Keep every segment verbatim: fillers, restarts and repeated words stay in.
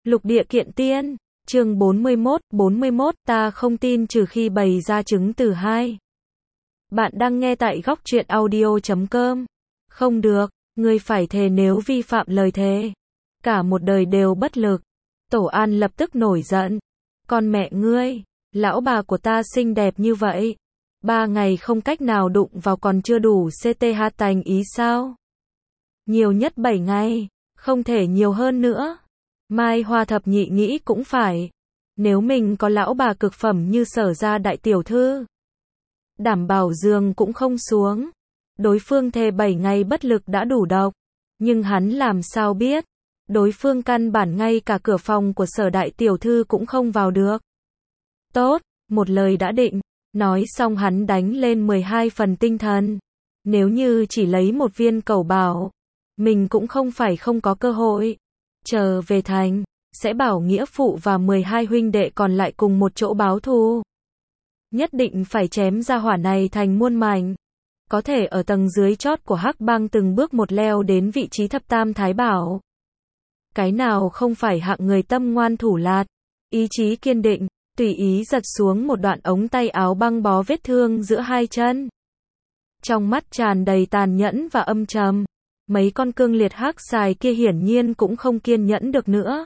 Lục địa kiện tiên, chương bốn mươi mốt, bốn mươi mốt, ta không tin trừ khi bày ra chứng từ hai. Bạn đang nghe tại góc truyện audio chấm com. Không được, ngươi phải thề nếu vi phạm lời thề, cả một đời đều bất lực. Tổ An lập tức nổi giận. Con mẹ ngươi, lão bà của ta xinh đẹp như vậy, ba ngày không cách nào đụng vào còn chưa đủ ct ha tành ý sao? Nhiều nhất bảy ngày, không thể nhiều hơn nữa. Mai Hoa thập nhị nghĩ cũng phải. Nếu mình có lão bà cực phẩm như Sở gia đại tiểu thư, đảm bảo giường cũng không xuống. Đối phương thề bảy ngày bất lực đã đủ độc. Nhưng hắn làm sao biết, đối phương căn bản ngay cả cửa phòng của Sở đại tiểu thư cũng không vào được. Tốt, một lời đã định. Nói xong hắn đánh lên mười hai phần tinh thần. Nếu như chỉ lấy một viên cẩu bảo, mình cũng không phải không có cơ hội. Chờ về thành, sẽ bảo nghĩa phụ và mười hai huynh đệ còn lại cùng một chỗ báo thù. Nhất định phải chém ra hỏa này thành muôn mảnh. Có thể ở tầng dưới chót của Hắc Bang từng bước một leo đến vị trí thập tam thái bảo. Cái nào không phải hạng người tâm ngoan thủ lạt, ý chí kiên định, tùy ý giật xuống một đoạn ống tay áo băng bó vết thương giữa hai chân. Trong mắt tràn đầy tàn nhẫn và âm trầm. Mấy con cương liệt hắc xài kia hiển nhiên cũng không kiên nhẫn được nữa.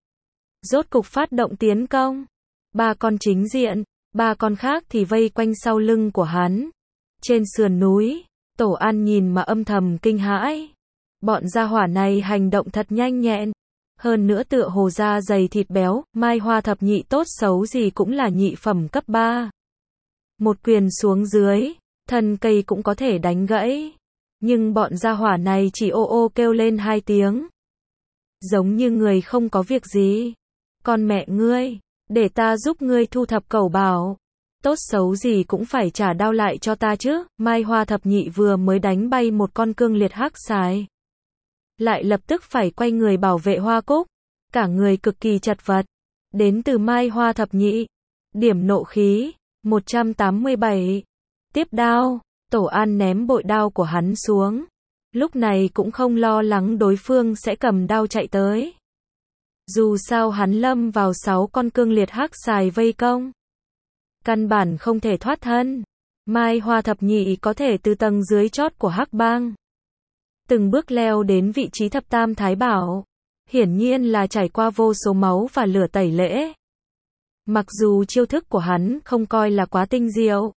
Rốt cục phát động tiến công. Ba con chính diện, ba con khác thì vây quanh sau lưng của hắn. Trên sườn núi, Tổ An nhìn mà âm thầm kinh hãi. Bọn gia hỏa này hành động thật nhanh nhẹn. Hơn nữa tựa hồ da dày thịt béo, Mai Hoa thập nhị tốt xấu gì cũng là nhị phẩm cấp ba. Một quyền xuống dưới, thân cây cũng có thể đánh gãy. Nhưng bọn gia hỏa này chỉ ô ô kêu lên hai tiếng. Giống như người không có việc gì. Con mẹ ngươi, để ta giúp ngươi thu thập cẩu bảo. Tốt xấu gì cũng phải trả đao lại cho ta chứ. Mai Hoa thập nhị vừa mới đánh bay một con cương liệt hắc xài, lại lập tức phải quay người bảo vệ Hoa Cúc. Cả người cực kỳ chật vật. Đến từ Mai Hoa thập nhị. Điểm nộ khí, một trăm tám mươi bảy. Tiếp đao. Tổ An ném bội đao của hắn xuống. Lúc này cũng không lo lắng đối phương sẽ cầm đao chạy tới. Dù sao hắn lâm vào sáu con cương liệt hắc xài vây công. Căn bản không thể thoát thân. Mai Hoa thập nhị có thể từ tầng dưới chót của Hắc Bang từng bước leo đến vị trí thập tam thái bảo. Hiển nhiên là trải qua vô số máu và lửa tẩy lễ. Mặc dù chiêu thức của hắn không coi là quá tinh diệu,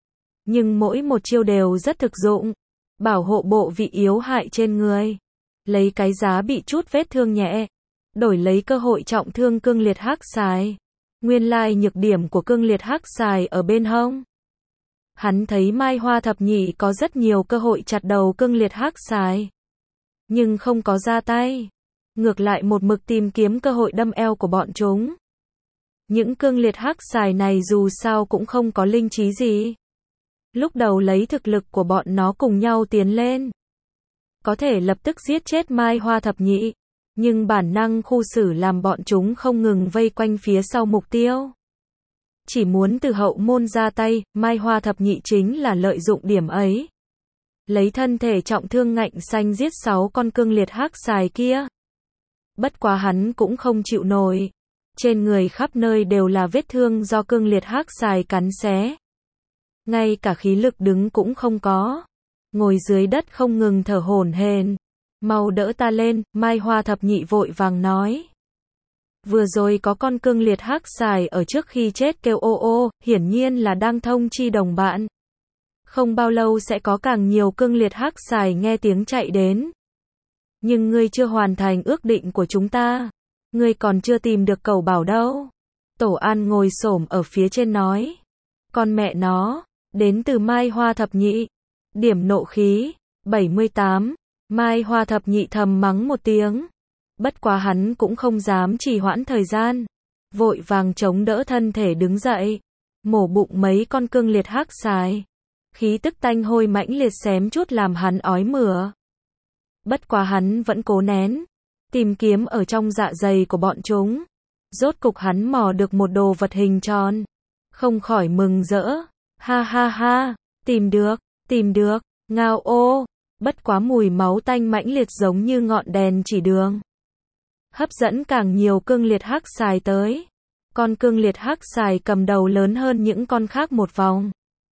nhưng mỗi một chiêu đều rất thực dụng. Bảo hộ bộ vị yếu hại trên người. Lấy cái giá bị chút vết thương nhẹ, đổi lấy cơ hội trọng thương cương liệt hắc xài. Nguyên lai nhược điểm của cương liệt hắc xài ở bên hông. Hắn thấy Mai Hoa thập nhị có rất nhiều cơ hội chặt đầu cương liệt hắc xài, nhưng không có ra tay. Ngược lại một mực tìm kiếm cơ hội đâm eo của bọn chúng. Những cương liệt hắc xài này dù sao cũng không có linh trí gì. Lúc đầu lấy thực lực của bọn nó cùng nhau tiến lên, có thể lập tức giết chết Mai Hoa thập nhị. Nhưng bản năng khu xử làm bọn chúng không ngừng vây quanh phía sau mục tiêu. Chỉ muốn từ hậu môn ra tay, Mai Hoa thập nhị chính là lợi dụng điểm ấy. Lấy thân thể trọng thương ngạnh xanh giết sáu con cương liệt hắc xài kia. Bất quá hắn cũng không chịu nổi. Trên người khắp nơi đều là vết thương do cương liệt hắc xài cắn xé. Ngay cả khí lực đứng cũng không có. Ngồi dưới đất không ngừng thở hổn hển. Mau đỡ ta lên, Mai Hoa thập nhị vội vàng nói. Vừa rồi có con cương liệt hắc xài ở trước khi chết kêu ô ô, hiển nhiên là đang thông chi đồng bạn. Không bao lâu sẽ có càng nhiều cương liệt hắc xài nghe tiếng chạy đến. Nhưng ngươi chưa hoàn thành ước định của chúng ta. Ngươi còn chưa tìm được cẩu bảo đâu. Tổ An ngồi xổm ở phía trên nói. Con mẹ nó, đến từ Mai Hoa thập nhị. Điểm nộ khí, bảy mươi tám. Mai Hoa thập nhị thầm mắng một tiếng. Bất quá hắn cũng không dám trì hoãn thời gian. Vội vàng chống đỡ thân thể đứng dậy. Mổ bụng mấy con cương liệt hắc xài. Khí tức tanh hôi mãnh liệt xém chút làm hắn ói mửa. Bất quá hắn vẫn cố nén. Tìm kiếm ở trong dạ dày của bọn chúng. Rốt cục hắn mò được một đồ vật hình tròn. Không khỏi mừng rỡ. Ha ha ha, tìm được, tìm được, ngao ô. Bất quá mùi máu tanh mãnh liệt giống như ngọn đèn chỉ đường. hấp dẫn càng nhiều cương liệt hắc xài tới. Con cương liệt hắc xài cầm đầu lớn hơn những con khác một vòng.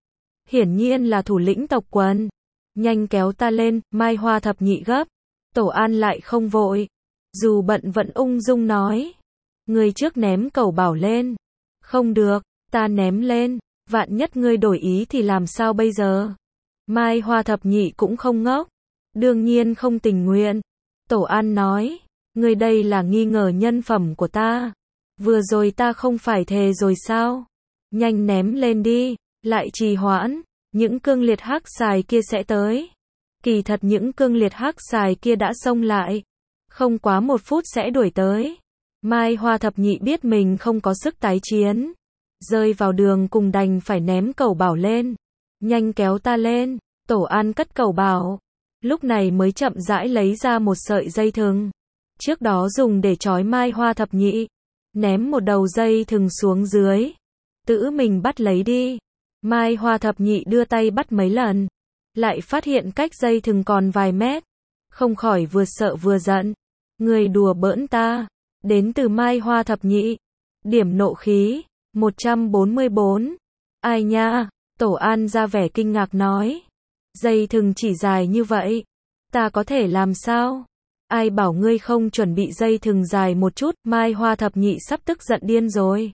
Hiển nhiên là thủ lĩnh tộc quần. Nhanh kéo ta lên, Mai Hoa thập nhị gấp. Tổ An lại không vội. Dù bận vẫn ung dung nói. Ngươi trước ném cẩu bảo lên. Không được, ta ném lên. Vạn nhất ngươi đổi ý thì làm sao bây giờ? Mai Hoa thập nhị cũng không ngốc. Đương nhiên không tình nguyện. Tổ An nói. Ngươi đây là nghi ngờ nhân phẩm của ta. Vừa rồi ta không phải thề rồi sao? Nhanh ném lên đi. Lại trì hoãn, những cương liệt hắc xài kia sẽ tới. Kỳ thật những cương liệt hắc xài kia đã xông lại. Không quá một phút sẽ đuổi tới. Mai Hoa thập nhị biết mình không có sức tái chiến. Rơi vào đường cùng đành phải ném cẩu bảo lên. Nhanh kéo ta lên. Tổ An cất cẩu bảo. Lúc này mới chậm rãi lấy ra một sợi dây thừng. Trước đó dùng để trói Mai Hoa thập nhị. Ném một đầu dây thừng xuống dưới. Tự mình bắt lấy đi. Mai Hoa thập nhị đưa tay bắt mấy lần. Lại phát hiện cách dây thừng còn vài mét. Không khỏi vừa sợ vừa giận. Người đùa bỡn ta. Đến từ Mai Hoa thập nhị. Điểm nộ khí. một trăm bốn mươi bốn. Ai nha? Tổ An ra vẻ kinh ngạc nói. Dây thừng chỉ dài như vậy. Ta có thể làm sao? Ai bảo ngươi không chuẩn bị dây thừng dài một chút? Mai Hoa thập nhị sắp tức giận điên rồi.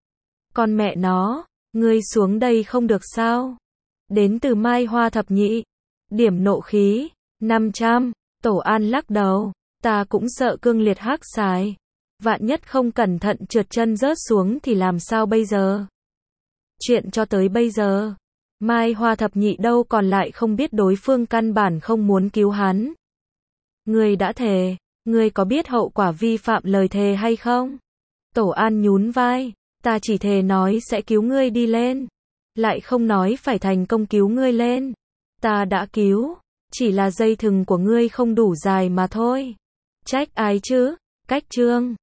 Con mẹ nó. Ngươi xuống đây không được sao? Đến từ Mai Hoa thập nhị. Điểm nộ khí. năm trăm. Tổ An lắc đầu. Ta cũng sợ cương liệt hắc xài. Vạn nhất không cẩn thận trượt chân rớt xuống thì làm sao bây giờ? Chuyện cho tới bây giờ. Mai Hoa thập nhị đâu còn lại không biết đối phương căn bản không muốn cứu hắn. Ngươi đã thề. Ngươi có biết hậu quả vi phạm lời thề hay không? Tổ An nhún vai. Ta chỉ thề nói sẽ cứu ngươi đi lên. Lại không nói phải thành công cứu ngươi lên. Ta đã cứu. Chỉ là dây thừng của ngươi không đủ dài mà thôi. Trách ai chứ? Cách trương.